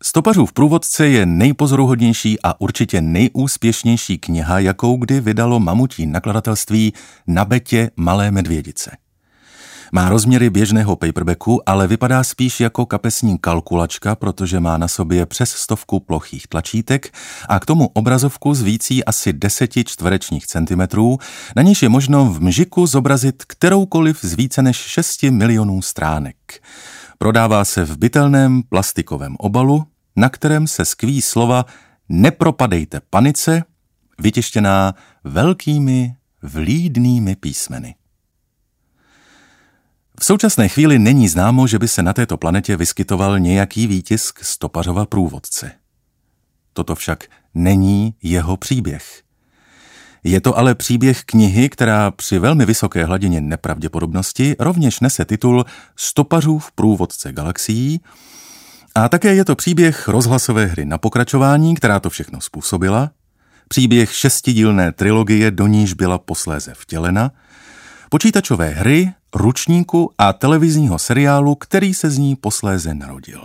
Stopařův průvodce je nejpozoruhodnější a určitě nejúspěšnější kniha, jakou kdy vydalo mamutí nakladatelství Na Betě Malé medvědice. Má rozměry běžného paperbacku, ale vypadá spíš jako kapesní kalkulačka, protože má na sobě přes 100 plochých tlačítek a k tomu obrazovku s vící asi 10 čtverečních centimetrů, na níž je možno v mžiku zobrazit kteroukoliv z více než 6 milionů stránek. Prodává se v bytelném plastikovém obalu, na kterém se skví slova Nepropadejte panice, vytištěná velkými vlídnými písmeny. V současné chvíli není známo, že by se na této planetě vyskytoval nějaký výtisk Stopařova průvodce. Toto však není jeho příběh. Je to ale příběh knihy, která při velmi vysoké hladině nepravděpodobnosti rovněž nese titul Stopařův průvodce galaxií a také je to příběh rozhlasové hry Na pokračování, která to všechno způsobila, příběh 6dílné trilogie, do níž byla posléze vtělena, počítačové hry, ručníku a televizního seriálu, který se z ní posléze narodil.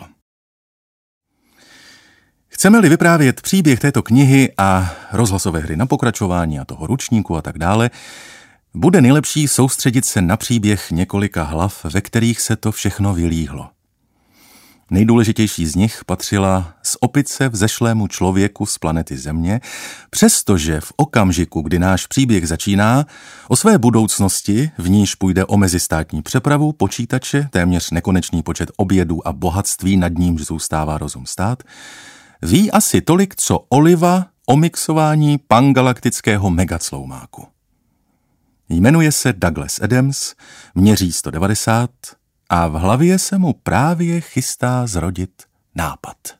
Chceme-li vyprávět příběh této knihy a rozhlasové hry Na pokračování a toho ručníku a tak dále, bude nejlepší soustředit se na příběh několika hlav, ve kterých se to všechno vylíhlo. Nejdůležitější z nich patřila z opice vzešlému člověku z planety Země, přestože v okamžiku, kdy náš příběh začíná, o své budoucnosti, v níž půjde o mezistátní přepravu, počítače, téměř nekonečný počet obědů a bohatství, nad nímž zůstává rozum stát, ví asi tolik, co Oliva o mixování pangalaktického megacloumáku. Jmenuje se Douglas Adams, měří 190 a v hlavě se mu právě chystá zrodit nápad.